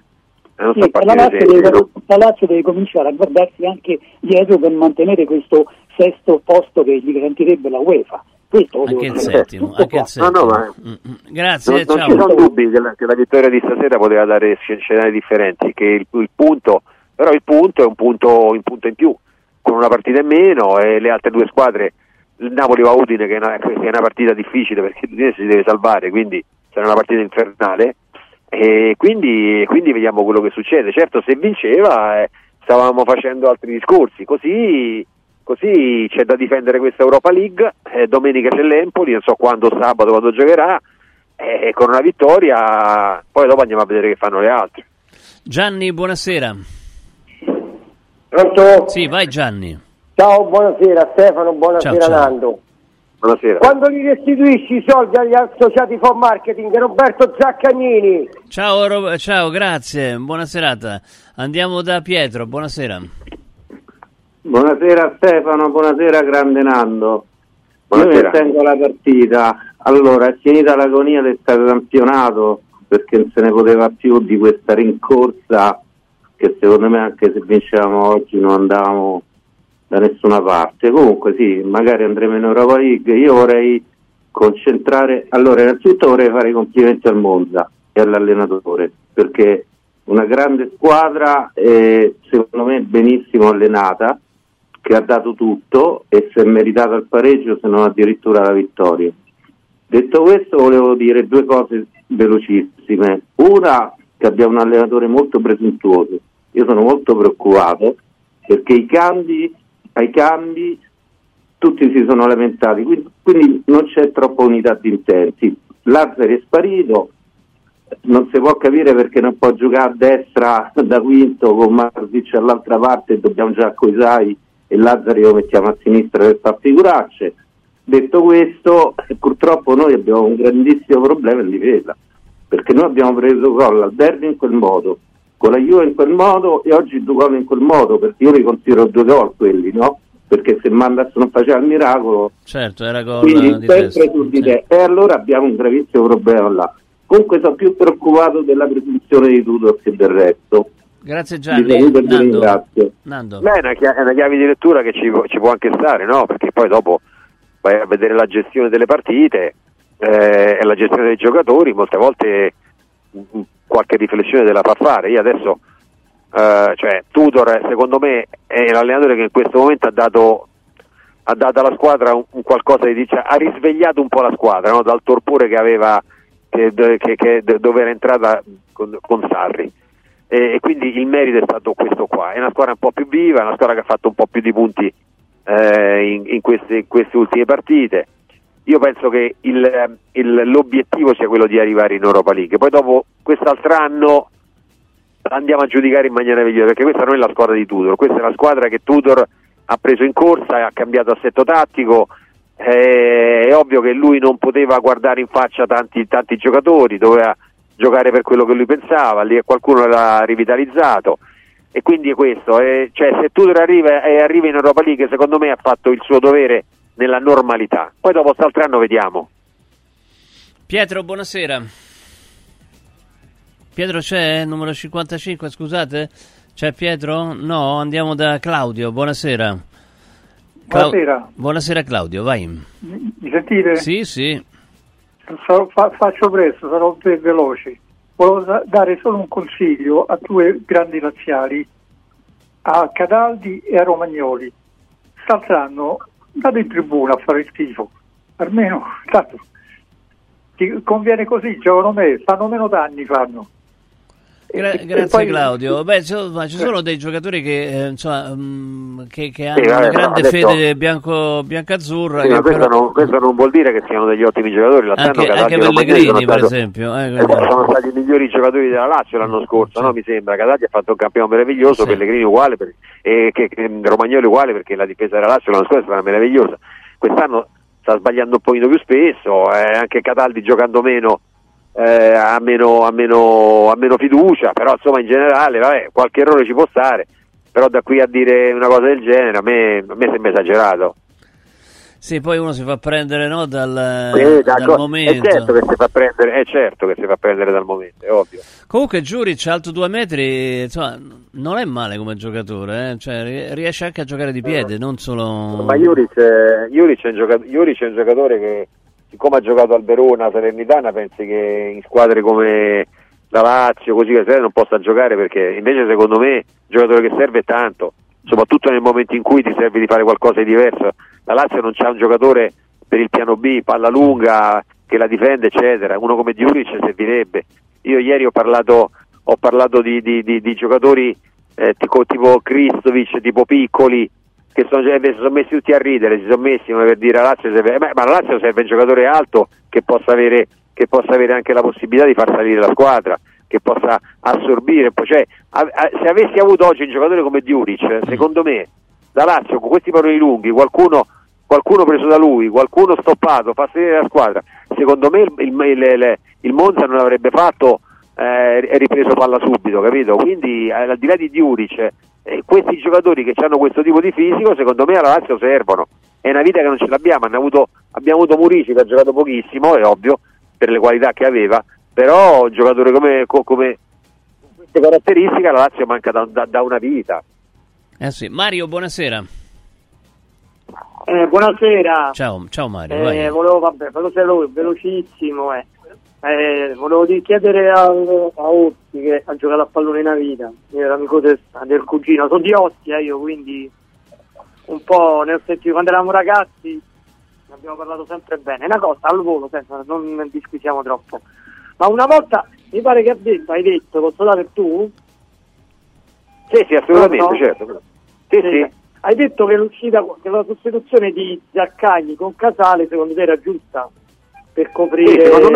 La Lazio deve cominciare a guardarsi anche dietro per mantenere questo sesto posto che gli garantirebbe la UEFA. Anche il settimo. Grazie, non ciao. ci sono dubbi che la vittoria di stasera poteva dare scenari differenti, che il punto è un punto in più, con una partita in meno, e le altre 2 squadre, il Napoli va a Udine, che è una partita difficile perché l'Udinese si deve salvare, quindi sarà una partita infernale, e quindi vediamo quello che succede. Certo, se vinceva stavamo facendo altri discorsi, così c'è da difendere questa Europa League, domenica c'è l'Empoli, non so sabato quando giocherà, e con una vittoria poi dopo andiamo a vedere che fanno le altre. Gianni, buonasera. Pronto? Sì, vai Gianni. Ciao, buonasera Stefano, buonasera ciao. Nando. Buonasera. Quando li restituisci i soldi agli associati for marketing, Roberto Zaccagnini. Ciao, grazie, buona serata. Andiamo da Pietro, buonasera. Buonasera Stefano, buonasera grande Nando. Buonasera. Io mi tengo la partita. Allora, è finita l'agonia del campionato perché non se ne poteva più di questa rincorsa che secondo me anche se vincevamo oggi non andavamo da nessuna parte. Comunque sì, magari andremo in Europa League. Io vorrei concentrare, allora innanzitutto vorrei fare i complimenti al Monza e all'allenatore, perché una grande squadra, secondo me benissimo allenata, che ha dato tutto e si è meritata il pareggio, se non addirittura la vittoria. Detto questo, volevo dire 2 cose velocissime. Una, che abbiamo un allenatore molto presuntuoso. Io sono molto preoccupato perché ai cambi tutti si sono lamentati, quindi non c'è troppa unità di intenti. Lazzari è sparito, non si può capire perché non può giocare a destra da quinto con Marzic all'altra parte e dobbiamo già Coisai e Lazzari lo mettiamo a sinistra per far figuracce. Detto questo, purtroppo noi abbiamo un grandissimo problema in difesa, perché noi abbiamo preso gol al derby in quel modo, con la Juve in quel modo e oggi 2 gol in quel modo, perché io li considero 2 gol quelli, no? Perché se Mandas non faceva il miracolo, certo, era gol quindi di sempre testa. su di te, e allora abbiamo un gravissimo problema là. Comunque sono più preoccupato della presunzione di Tudor che del resto. Grazie Gianni. Nando. Beh, è una chiave di lettura che ci può anche stare, no? Perché poi dopo vai a vedere la gestione delle partite e la gestione dei giocatori, molte volte qualche riflessione te la fa fare. Io adesso Tudor secondo me è l'allenatore che in questo momento ha dato alla squadra un qualcosa di ha risvegliato un po' la squadra, no? Dal torpore che aveva dove era entrata con Sarri, e quindi il merito è stato questo qua. È una squadra un po' più viva, è una squadra che ha fatto un po' più di punti in queste ultime partite. Io penso che l'obiettivo sia quello di arrivare in Europa League, poi dopo quest'altro anno andiamo a giudicare in maniera migliore, perché questa non è la squadra di Tudor, questa è la squadra che Tudor ha preso in corsa e ha cambiato assetto tattico. È ovvio che lui non poteva guardare in faccia tanti giocatori, doveva giocare per quello che lui pensava, lì qualcuno l'ha rivitalizzato, e quindi è questo, cioè se Tudor arriva in Europa League, secondo me ha fatto il suo dovere nella normalità, poi dopo quest'altro anno vediamo. Pietro, buonasera. Pietro c'è? Numero 55, scusate? C'è Pietro? No, andiamo da Claudio, buonasera. Buonasera. Buonasera Claudio, vai. Mi sentite? Sì. Faccio presto, sarò veloce. Volevo dare solo un consiglio a due grandi laziali, a Cataldi e a Romagnoli. Salteranno, andate in tribuna a fare il tifo, almeno tanto ti conviene così, giocano me, fanno meno danni, fanno. Grazie poi, Claudio. Beh, ci sono dei giocatori che che hanno una grande fede bianco-azzurra. Sì, ma questo non vuol dire che siano degli ottimi giocatori. Anche Pellegrini, per esempio. Sono stati i migliori giocatori della Lazio l'anno scorso, no? Mi sembra. Cataldi ha fatto un campione meraviglioso, sì. Pellegrini uguale, e Romagnoli uguale, perché la difesa della Lazio l'anno scorso era meravigliosa. Quest'anno sta sbagliando un pochino più spesso, anche Cataldi giocando meno. Ha meno fiducia, però insomma in generale vabbè, qualche errore ci può stare, però da qui a dire una cosa del genere a me sembra esagerato. Sì, poi uno si fa prendere, no, dal momento. È certo che si fa prendere dal momento, è ovvio. Comunque Djuric, alto 2 metri, insomma, non è male come giocatore, cioè riesce anche a giocare di piede, non solo. Ma Djuric è un giocatore che, siccome ha giocato al Verona, Salernitana, pensi che in squadre come la Lazio, così che non possa giocare, perché invece secondo me il giocatore che serve è tanto, soprattutto nel momento in cui ti serve di fare qualcosa di diverso. La Lazio non c'ha un giocatore per il piano B, palla lunga, che la difende, eccetera. Uno come Djuric servirebbe. Io ieri ho parlato di giocatori tipo Kristovic, tipo piccoli, che sono messi tutti a ridere, si sono messi come per dire la Lazio serve un giocatore alto che possa avere anche la possibilità di far salire la squadra, che possa assorbire, cioè se avessi avuto oggi un giocatore come Djuric, secondo me la Lazio con questi palloni lunghi, qualcuno preso da lui, qualcuno stoppato, fa salire la squadra, secondo me il Monza non avrebbe fatto ripreso palla subito, capito? Quindi al di là di Djuric, questi giocatori che hanno questo tipo di fisico, secondo me alla Lazio servono. È una vita che non ce l'abbiamo. Abbiamo avuto Murici che ha giocato pochissimo, è ovvio, per le qualità che aveva, però un giocatore come queste caratteristiche alla Lazio manca da una vita. Sì. Mario, buonasera. Buonasera. Ciao Mario. Volevo velocissimo. Volevo chiedere a Orsi, che ha giocato a pallone una vita, era amico del cugino, sono di Ostia io, quindi un po' ne ho sentito quando eravamo ragazzi, ne abbiamo parlato sempre bene. Una cosa al volo, senza, non disquisiamo troppo, ma una volta mi pare che hai detto, posso dare tu? Sì, assolutamente, no? Certo. Sì. Hai detto che la sostituzione di Zaccagni con Casale secondo te era giusta? Per coprire, secondo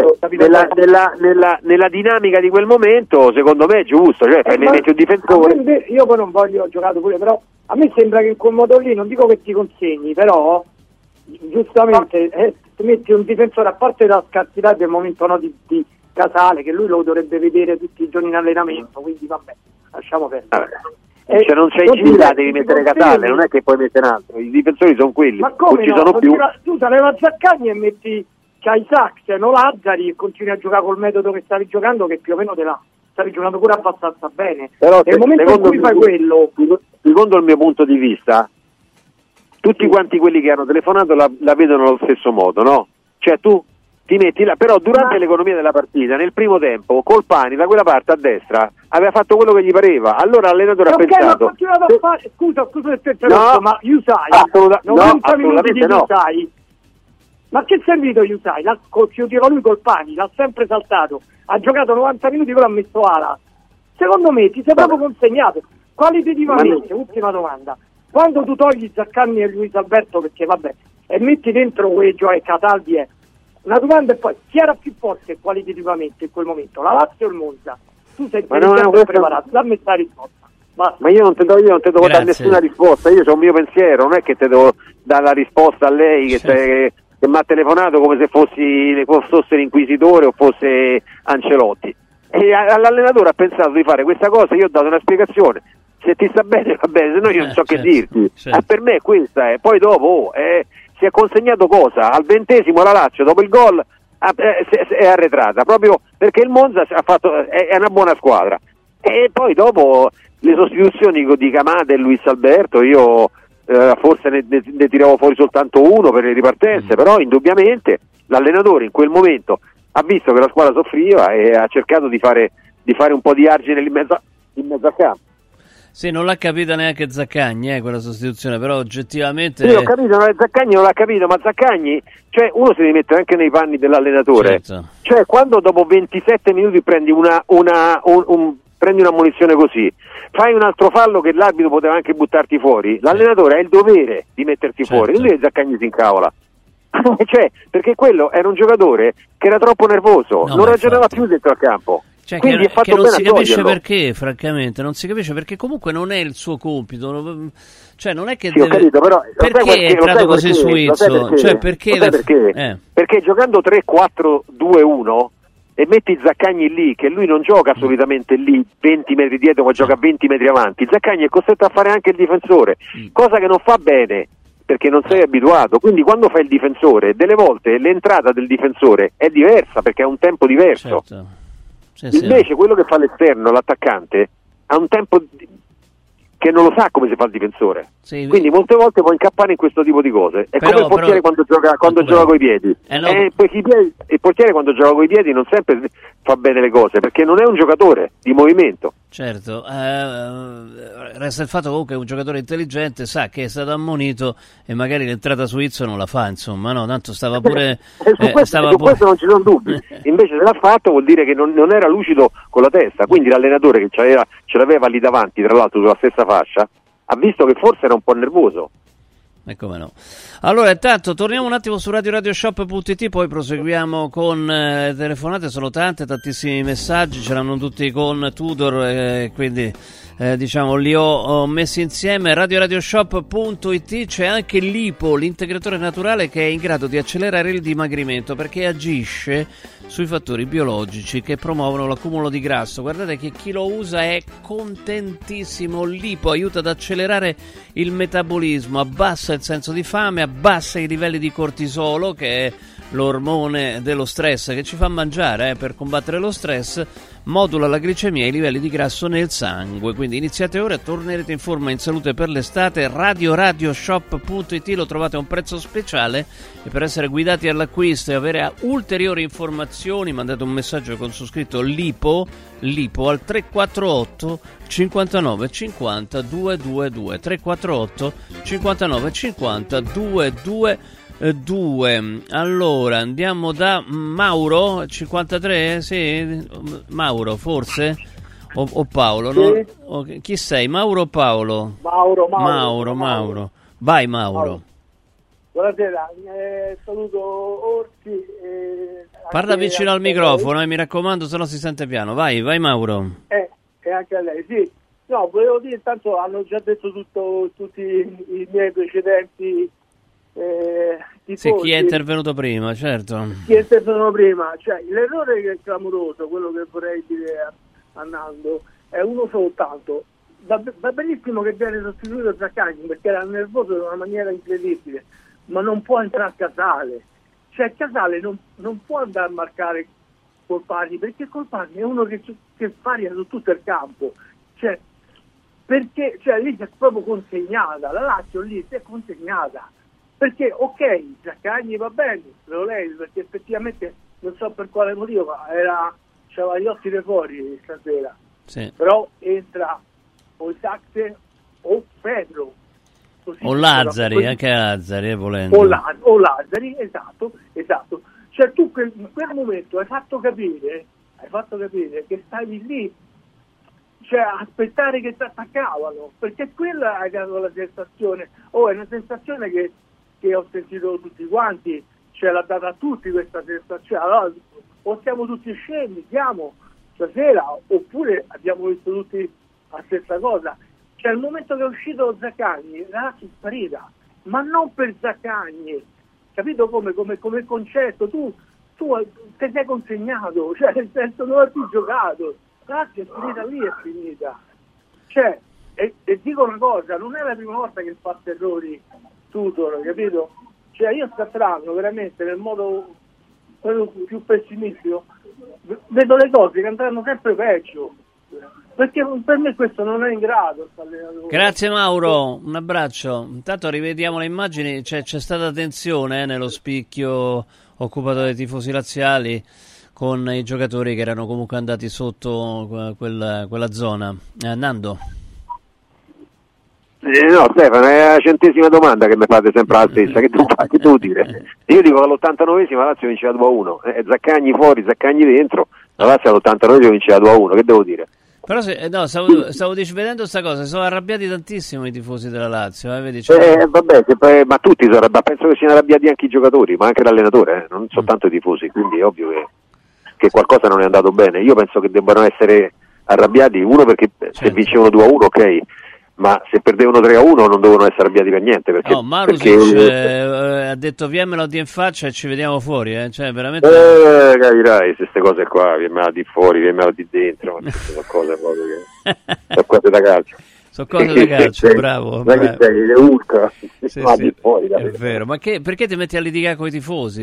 me nella dinamica di quel momento, secondo me è giusto, cioè metti un difensore. Io poi non voglio, ho giocato pure, però a me sembra che in quel modo lì, non dico che ti consegni, però giustamente ti metti un difensore, a parte la scarsità del momento, no, di Casale, che lui lo dovrebbe vedere tutti i giorni in allenamento, quindi vabbè, lasciamo perdere. Se non c'è Gila devi mettere Casale, non è che puoi mettere un altro, i difensori sono quelli, ma come non ci no? sono più. Tu sarai a Zaccagni e metti c'hai Sax, no, Lazzari, e continui a giocare col metodo che stavi giocando, che più o meno stavi giocando pure abbastanza bene. Però nel momento in cui fai quello, secondo il mio punto di vista, tutti quanti quelli che hanno telefonato la vedono allo stesso modo, no? Cioè tu ti metti là, però durante l'economia della partita, nel primo tempo, Colpani da quella parte a destra aveva fatto quello che gli pareva, allora l'allenatore ha pensato. Ma continuato a fare, scusa se ti interrompo, ma Yusai, 90 minuti di Yusai. Ma che è servito Yusai? Chiudeva lui Colpani, l'ha sempre saltato, ha giocato 90 minuti, però ha messo ala. Secondo me ti sei proprio consegnato qualitativamente. Ultima domanda: quando tu togli Zaccagni e Luis Alberto, perché vabbè, e metti dentro quei giochi Cataldi, una domanda, e poi chi era più forte qualitativamente in quel momento, la Lazio o il Monza? Tu sei sempre preparato, dammi questa risposta. Ma io non ti devo dare nessuna risposta, io ho un mio pensiero, non è che ti devo dare la risposta a lei che mi ha telefonato come se fosse l'inquisitore o fosse Ancelotti, e all'allenatore ha pensato di fare questa cosa, io ho dato una spiegazione, se ti sta bene va bene, se no io non so che dirti. Per me questa è, poi dopo si è consegnato cosa? Al 20° la Lazio dopo il gol è arretrata, proprio perché il Monza è una buona squadra, e poi dopo le sostituzioni di Camada e Luis Alberto io forse ne tiravo fuori soltanto uno per le ripartenze, però indubbiamente l'allenatore in quel momento ha visto che la squadra soffriva e ha cercato di fare un po' di argine in mezzo a campo. Sì, non l'ha capita neanche Zaccagni, quella sostituzione, però oggettivamente... Sì, ho capito, Zaccagni non l'ha capito, ma Zaccagni, cioè uno si deve mettere anche nei panni dell'allenatore. Certo. Cioè quando dopo 27 minuti prendi prendi una munizione così, fai un altro fallo che l'arbitro poteva anche buttarti fuori, l'allenatore ha il dovere di metterti fuori, non deve Zaccagni si incavola. Cioè, perché quello era un giocatore che era troppo nervoso, non ragionava più dentro al campo. Cioè, quindi è fatto che non bene si a capisce toglierlo. perché, francamente, non si capisce perché comunque non è il suo compito. Cioè, non è che Sì, ho capito, però perché è entrato così su Izzo? Cioè, perché? Perché giocando 3-4-2-1 e metti Zaccagni lì, che lui non gioca solitamente lì 20 metri dietro, ma gioca 20 metri avanti, Zaccagni è costretto a fare anche il difensore, cosa che non fa bene, perché non sei abituato. Quindi quando fai il difensore, delle volte l'entrata del difensore è diversa, perché ha un tempo diverso. Certo. Invece quello che fa l'esterno, l'attaccante, ha un tempo che non lo sa come si fa il difensore. Sì. Quindi molte volte può incappare in questo tipo di cose. È come il portiere quando gioca coi piedi. Il portiere quando gioca coi piedi non sempre fa bene le cose, perché non è un giocatore di movimento. Certo, resta il fatto comunque che un giocatore intelligente sa che è stato ammonito e magari l'entrata su Izzo non la fa, insomma, no, tanto stava pure... Questo non ci sono dubbi. Invece se l'ha fatto vuol dire che non era lucido con la testa, quindi l'allenatore che ce l'aveva lì davanti, tra l'altro sulla stessa fascia, ha visto che forse era un po' nervoso. E come no. Allora, intanto torniamo un attimo su radioshop.it, poi proseguiamo con telefonate, sono tantissimi messaggi, ce l'hanno tutti con Tudor, quindi diciamo li ho messi insieme. radioshop.it, c'è anche l'IPO, l'integratore naturale, che è in grado di accelerare il dimagrimento perché agisce sui fattori biologici che promuovono l'accumulo di grasso. Guardate che chi lo usa è contentissimo. L'IPO aiuta ad accelerare il metabolismo, abbassa il senso di fame, abbassa i livelli di cortisolo, che è l'ormone dello stress che ci fa mangiare per combattere lo stress, modula la glicemia e i livelli di grasso nel sangue. Quindi iniziate ora, tornerete in forma e in salute per l'estate. radioshop.it, lo trovate a un prezzo speciale, e per essere guidati all'acquisto e avere ulteriori informazioni mandate un messaggio con su scritto LIPO al 348 59 50 222 348 59 50 222. Allora andiamo da Mauro 53, sì, Mauro forse o Paolo, sì. No? Okay. Chi sei, Mauro o Paolo? Mauro. Vai Mauro. Buonasera, saluto Orsi. Parla vicino al microfono, mi raccomando, se no si sente piano. Vai Mauro. E anche a lei, sì. No, volevo dire, tanto hanno già detto tutti i miei precedenti sì, chi è intervenuto prima, certo. Chi è intervenuto prima, cioè l'errore che è clamoroso, quello che vorrei dire a Nando, è uno soltanto. Va benissimo che viene sostituito Zaccagni perché era nervoso in una maniera incredibile, ma non può entrare Casale. Cioè Casale non può andare a marcare Colpani, perché Colpani è uno che faria su tutto il campo. Cioè, perché lì si è proprio consegnata, la Lazio lì si è consegnata. Perché ok, Zaccagni va bene, lo levi, perché effettivamente non so per quale motivo, ma c'aveva gli occhi dei fuori stasera. Sì. Però entra o Saxe o Pedro. Così, o Lazzari, così. Anche Lazzari, volendo. O Lazzari, esatto. Cioè tu in quel momento hai fatto capire che stavi lì, cioè aspettare che ti attaccavano, perché quella hai dato la sensazione, è una sensazione che ho sentito tutti quanti, ce l'ha data a tutti questa sensazione. Allora, o siamo tutti scemi, siamo stasera, oppure abbiamo visto tutti la stessa cosa. Cioè il momento che è uscito Zaccagni, la Lazio è sparita, ma non per Zaccagni, capito come concetto, tu ti sei consegnato, cioè nel senso non hai più giocato, la Lazio è finita lì, è finita. Cioè, e dico una cosa, non è la prima volta che fa errori Tudor, capito? Cioè io quest'anno veramente nel modo quello più pessimistico vedo le cose che andranno sempre peggio, perché per me questo non è in grado. Grazie Mauro, un abbraccio. Intanto rivediamo le immagini, c'è stata tensione nello spicchio occupato dai tifosi laziali con i giocatori che erano comunque andati sotto quella zona. Nando? No Stefano, è la 100ª domanda che mi fate sempre la stessa, che devo dire? Io dico che all'89esima la Lazio vinceva 2-1, Zaccagni fuori, Zaccagni dentro, la Lazio all'89esima vinceva 2-1, che devo dire? Però stavo vedendo sta cosa, si sono arrabbiati tantissimo i tifosi della Lazio, vedi? Vabbè, ma tutti sono arrabbiati, penso che siano arrabbiati anche i giocatori, ma anche l'allenatore, non soltanto i tifosi, quindi è ovvio che qualcosa non è andato bene. Io penso che debbano essere arrabbiati, uno perché se vincevano 2-1 ok, ma se perdevano 3-1 non devono essere arrabbiati per niente, perché, no, Marusic ha detto viemmelo di in faccia e ci vediamo fuori, cioè veramente capirai, queste cose qua, viemmelo di fuori, viemmelo di dentro, ma sono cose proprio che sono cose da calcio. Sono cose da calcio, bravo. Che sei, le urca, sì, di fuori, è vero, ma perché ti metti a litigare con i tifosi?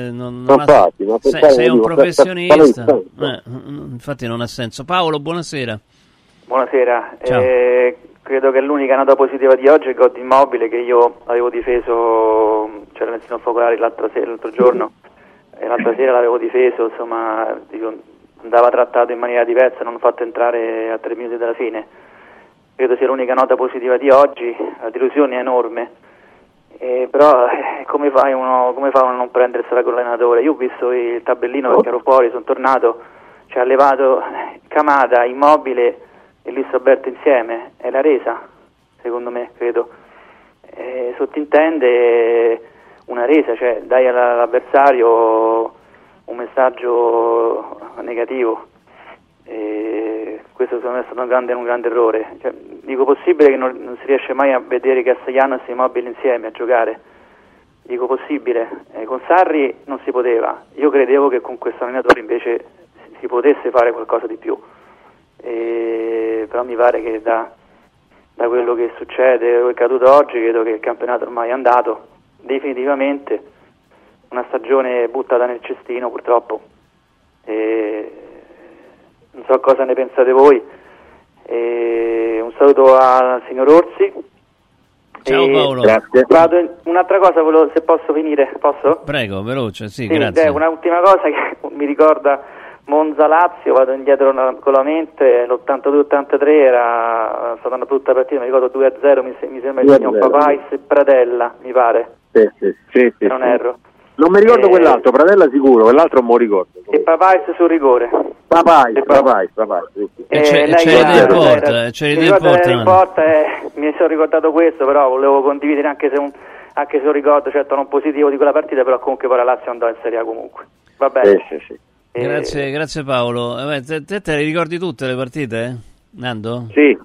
Sei un professionista, infatti non ha senso. Paolo, buonasera. Buonasera. Ciao. Credo che l'unica nota positiva di oggi è God Immobile, che io avevo difeso, c'era Messino Focolari l'altro giorno, e l'altra sera l'avevo difeso, insomma, andava trattato in maniera diversa, non fatto entrare a 3 minuti dalla fine. Credo sia l'unica nota positiva di oggi, la delusione è enorme, però come fa uno a non prendersela con l'allenatore? Io ho visto il tabellino perché ero fuori, sono tornato, ha levato Kamada, Immobile e Luis Alberto insieme, è la resa, secondo me, credo. Sottintende una resa, cioè dai all'avversario un messaggio negativo. Questo secondo me è stato un grande errore. Cioè, dico possibile che non si riesce mai a vedere Castellanos e Immobile insieme a giocare. Dico possibile. Con Sarri non si poteva. Io credevo che con questo allenatore invece si potesse fare qualcosa di più. Però mi pare che da quello che succede o è accaduto oggi, credo che il campionato ormai è andato definitivamente, una stagione buttata nel cestino purtroppo. Non so cosa ne pensate voi. Un saluto al signor Orsi. Ciao Paolo. Grazie. Un'altra cosa, se posso finire, posso? Prego, veloce, sì grazie. Un'ultima cosa che mi ricorda Monza-Lazio, vado indietro con la mente, l'82-83 era stata una brutta partita, mi ricordo 2-0, mi sembra che siano Papais e Pradella, mi pare. Sì, non erro. Non mi ricordo quell'altro, Pradella sicuro, quell'altro non mi ricordo. E Papais sul rigore. Papais. E c'eri del Porta. Mi sono ricordato questo, però volevo condividere anche se un ricordo certo non positivo di quella partita, però comunque poi la Lazio andò in Serie A comunque. Va bene. Sì. Grazie Paolo. Te le ricordi tutte le partite, Nando? Sì,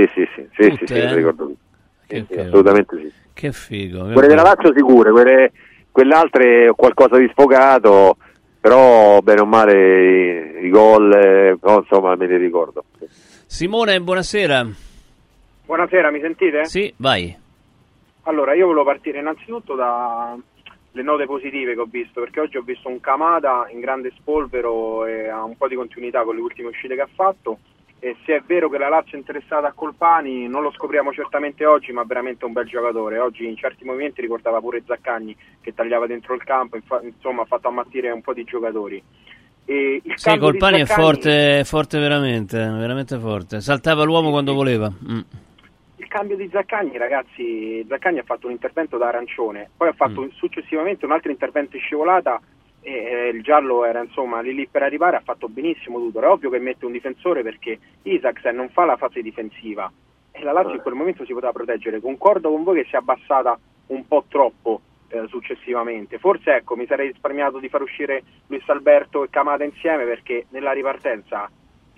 le ricordo tutte. Sì, assolutamente sì. Che figo. Quelle della Lazio sicure, quelle altre qualcosa di sfogato, però bene o male i gol, insomma me li ricordo. Simone, buonasera. Buonasera, mi sentite? Sì, vai. Allora, io volevo partire innanzitutto dalle note positive che ho visto, perché oggi ho visto un Kamada in grande spolvero e ha un po' di continuità con le ultime uscite che ha fatto, e se è vero che la Lazio è interessata a Colpani non lo scopriamo certamente oggi, ma veramente un bel giocatore. Oggi in certi movimenti ricordava pure Zaccagni che tagliava dentro il campo, insomma ha fatto ammattire un po' di giocatori. E sì, Colpani è forte veramente forte, saltava l'uomo quando voleva. Il cambio di Zaccagni, ragazzi, Zaccagni ha fatto un intervento da arancione, poi ha fatto successivamente un altro intervento in scivolata e il giallo era insomma lì per arrivare, ha fatto benissimo tutto. È ovvio che mette un difensore perché Isaksen non fa la fase difensiva e la Lazio in quel momento si poteva proteggere. Concordo con voi che si è abbassata un po' troppo successivamente, forse ecco mi sarei risparmiato di far uscire Luis Alberto e Kamada insieme, perché nella ripartenza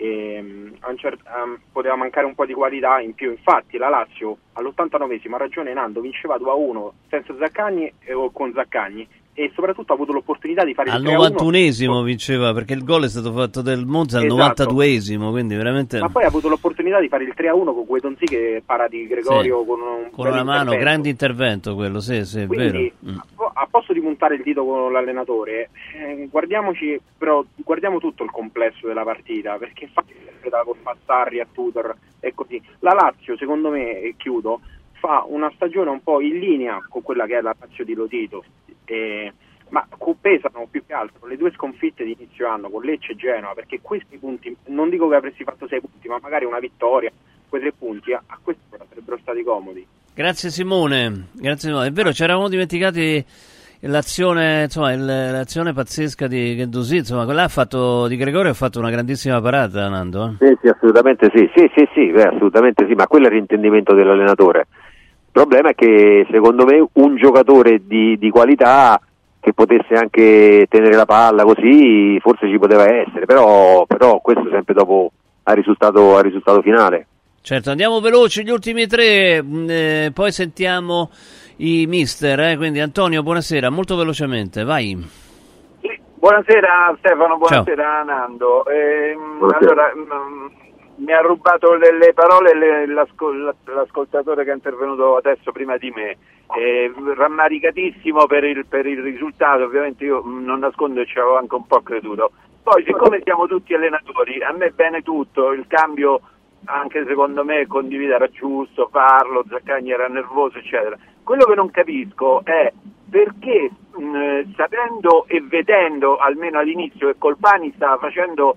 poteva mancare un po' di qualità in più. Infatti la Lazio all'89esimo, ha ragione Nando, vinceva 2-1 senza Zaccagni o con Zaccagni, e soprattutto ha avuto l'opportunità di fare il al 3-1. 91esimo vinceva, perché il gol è stato fatto del Monza al 92esimo, quindi veramente... Ma poi ha avuto l'opportunità di fare il 3-1 con Guedonzi che para di Gregorio con una mano, grande intervento quello, sì, è quindi, vero. A posto di puntare il dito con l'allenatore, guardiamo tutto il complesso della partita, perché infatti da colpa a Sarri, a Tudor e così. La Lazio, secondo me, e chiudo, fa una stagione un po' in linea con quella che è la Lazio di Lotito, ma pesano più che altro le 2 sconfitte di inizio anno con Lecce e Genoa, perché questi punti, non dico che avresti fatto 6 punti, ma magari una vittoria, quei 3 punti a questo sarebbero stati comodi. Grazie Simone. È vero, ci eravamo dimenticati l'azione, insomma, l'azione pazzesca di Guendouzi, insomma, quella di Gregorio ha fatto una grandissima parata, Nando. Sì, assolutamente sì, assolutamente sì, ma quello è l'intendimento dell'allenatore. Il problema è che secondo me un giocatore di qualità che potesse anche tenere la palla così forse ci poteva essere, però questo sempre dopo al risultato finale. Certo, andiamo veloci, gli ultimi 3, poi sentiamo i mister, quindi Antonio, buonasera, molto velocemente, vai. Buonasera Stefano, buonasera. Ciao. Nando. Allora, mi ha rubato le parole l'ascoltatore che è intervenuto adesso prima di me, rammaricatissimo per il risultato, ovviamente io non nascondo e ci avevo anche un po' creduto. Poi siccome siamo tutti allenatori, a me bene tutto, il cambio anche secondo me condivido era giusto farlo, Zaccagni era nervoso eccetera. Quello che non capisco è perché sapendo e vedendo almeno all'inizio che Colpani stava facendo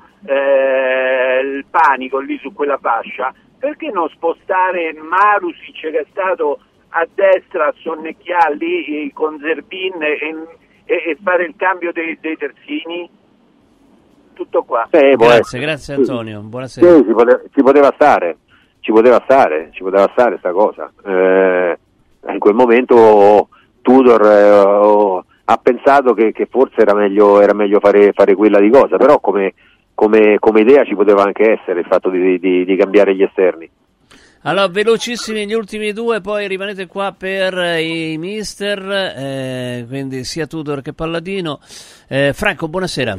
il panico lì su quella fascia, perché non spostare Marusic che è stato a destra a sonnecchiarli con Zerbin e fare il cambio dei terzini? Tutto qua. Grazie Antonio, buonasera. Sì, ci poteva stare sta cosa. In quel momento Tudor ha pensato che forse era meglio fare quella di cosa, però come idea ci poteva anche essere il fatto di cambiare gli esterni. Allora, velocissimi gli ultimi 2, poi rimanete qua per i mister, quindi sia Tudor che Palladino. Franco, buonasera.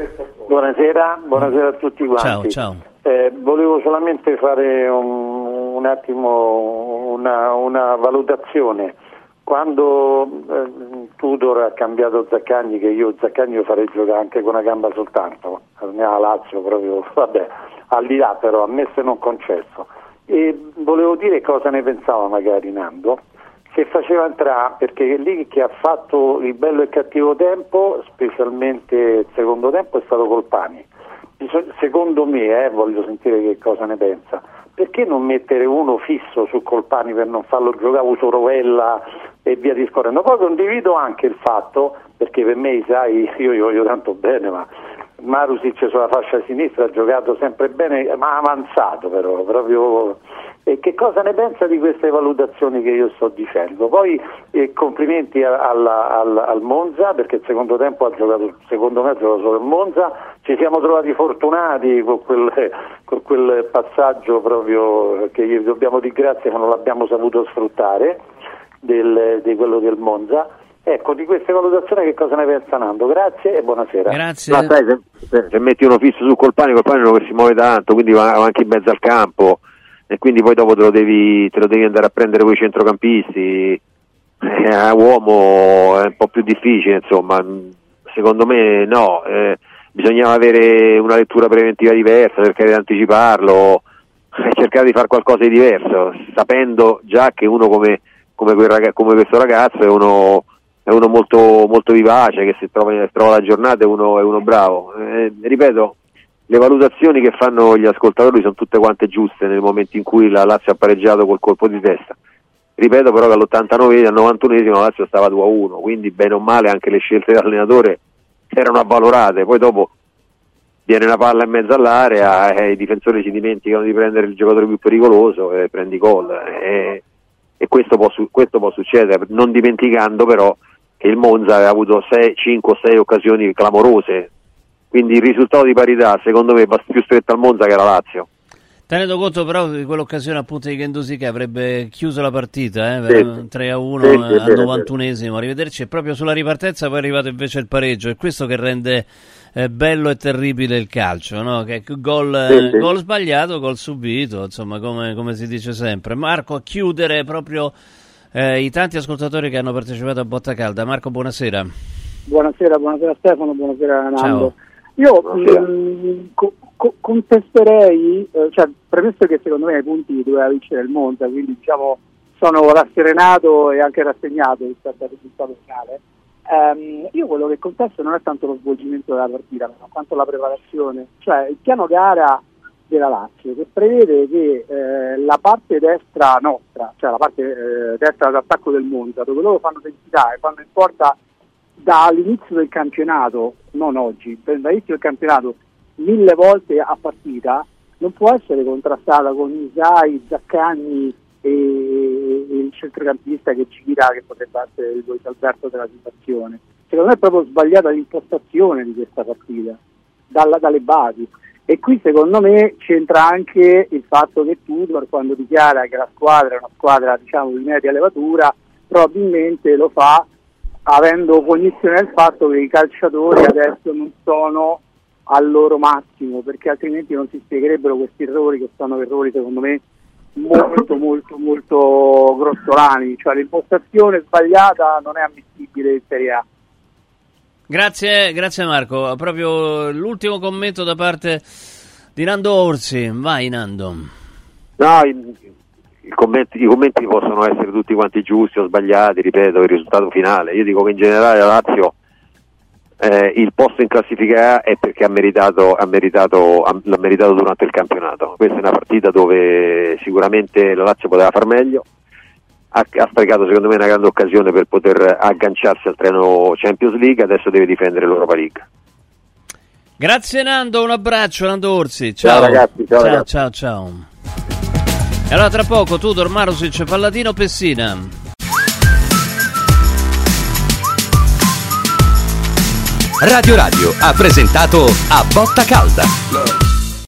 Buonasera a tutti quanti. Ciao. Volevo solamente fare un attimo una valutazione. Quando Tudor ha cambiato Zaccagni, che io Zaccagni lo farei giocare anche con una gamba soltanto, nella Lazio proprio, vabbè, al di là però, a me se non concesso. E volevo dire cosa ne pensava magari Nando, se faceva entrare, perché lì che ha fatto il bello e cattivo tempo, specialmente il secondo tempo, è stato Colpani. Secondo me, voglio sentire che cosa ne pensa, perché non mettere uno fisso su Colpani per non farlo giocare Usorovella e via discorrendo? Poi condivido anche il fatto, perché per me sai, io gli voglio tanto bene, ma Marusic sulla fascia sinistra ha giocato sempre bene, ma avanzato però, proprio. E che cosa ne pensa di queste valutazioni che io sto dicendo? Poi complimenti al Monza, perché il secondo tempo secondo me ha giocato solo il Monza, ci siamo trovati fortunati con quel passaggio proprio che gli dobbiamo di grazia, ma non l'abbiamo saputo sfruttare di quello del Monza. Ecco, di queste valutazioni che cosa ne pensa Nando? Grazie e buonasera. Grazie. Ma sai, se metti uno fisso su Colpani non si muove tanto, quindi va anche in mezzo al campo e quindi poi dopo te lo devi andare a prendere quei centrocampisti. A uomo è un po' più difficile, insomma. Secondo me no, bisognava avere una lettura preventiva diversa, cercare di anticiparlo e cercare di fare qualcosa di diverso, sapendo già che uno come questo ragazzo è uno molto, molto vivace, che se trova la giornata è uno bravo. Ripeto, le valutazioni che fanno gli ascoltatori sono tutte quante giuste nel momento in cui la Lazio ha pareggiato col colpo di testa. Ripeto però che all'89 al 91esimo la Lazio stava 2-1, quindi bene o male anche le scelte dell'allenatore erano avvalorate. Poi dopo viene una palla in mezzo all'area e i difensori si dimenticano di prendere il giocatore più pericoloso e prendi gol. E questo può succedere, non dimenticando però che il Monza aveva avuto 5 o 6 occasioni clamorose, quindi il risultato di parità secondo me va più stretto al Monza che alla Lazio. Tenendo conto però di quell'occasione appunto di Guendouzi che avrebbe chiuso la partita, 3-1 al 91esimo, arrivederci, e proprio sulla ripartenza poi è arrivato invece il pareggio, è questo che rende bello e terribile il calcio, no? Che gol sbagliato, gol subito, insomma, come si dice sempre. Marco, a chiudere proprio i tanti ascoltatori che hanno partecipato a Botta Calda. Marco, buonasera. Buonasera Stefano, buonasera Nando. Ciao. Io contesterei, cioè, premesso che secondo me ai punti doveva vincere il Monza, quindi diciamo sono rasserenato e anche rassegnato rispetto al risultato finale. Io quello che contesto non è tanto lo svolgimento della partita, ma quanto la preparazione, cioè il piano gara della Lazio, che prevede che la parte destra nostra, cioè la parte destra d'attacco del Monza, dove loro fanno densità e fanno in porta dall'inizio del campionato, non oggi, dall'inizio del campionato 1000 volte a partita, non può essere contrastata con Isai, Zaccagni e il centrocampista che gira, che potrebbe essere il Luis Alberto della situazione. Secondo me è proprio sbagliata l'impostazione di questa partita dalle basi, e qui secondo me c'entra anche il fatto che Tudor, quando dichiara che la squadra è una squadra diciamo di media levatura, probabilmente lo fa avendo cognizione del fatto che i calciatori adesso non sono al loro massimo, perché altrimenti non si spiegherebbero questi errori, che sono errori secondo me molto grossolani, cioè l'impostazione sbagliata non è ammissibile in Serie A. Grazie Marco, proprio l'ultimo commento da parte di Nando Orsi. Vai Nando. No, i commenti possono essere tutti quanti giusti o sbagliati, ripeto, il risultato finale. Io dico che in generale la Lazio il posto in classifica A è perché l'ha meritato durante il campionato. Questa è una partita dove sicuramente la Lazio poteva far meglio, ha sprecato secondo me una grande occasione per poter agganciarsi al treno Champions League, adesso deve difendere l'Europa League. Grazie Nando, un abbraccio Nando Orsi, ciao ragazzi, ciao. E allora tra poco Tudor, Marusic, Palladino, Pessina. Radio ha presentato A Botta Calda.